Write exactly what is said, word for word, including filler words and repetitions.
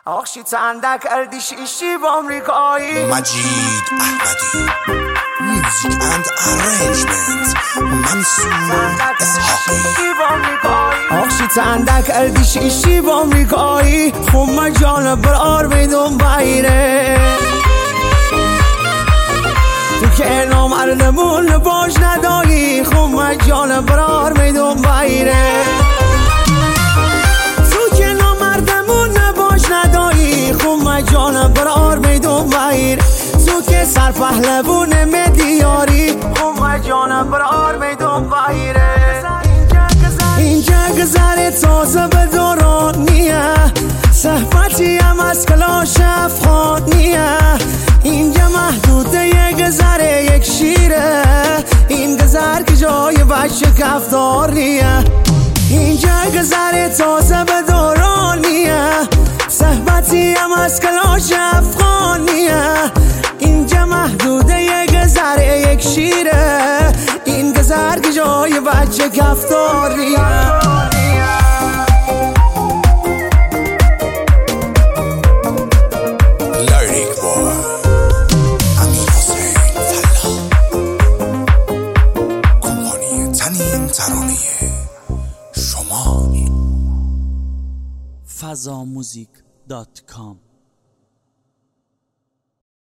آخشی تندک کردی شیشی با امریکایی مجید احمدی میوزیک اند ارنجمنت منصور اسحاقی آخشی تندک کردی شیشی با امریکایی خم جان برار بیدون بایره تو که نامردمون باش ندایی خم جان برار بیدون بایره جان برار میدون بایر تو که سر پهلوون مدیاری خم جان برار میدون بایره اینجا گذر تازه به دورانیه صحبتی هم از کلاش افغانیه اینجا محدوده یک گذر یک شیره این گذر که جای بچه کفتار نیه اینجا گذر تازه به دورانیه صحبتی هم از کلاش افغانیه اینجا محدوده یک گذر یک شیره این گذر که جای بچه کفتاریه لیریک بوی امیر حسین فلا کمپانی تنین ترانه شما فضا موزیک دات کام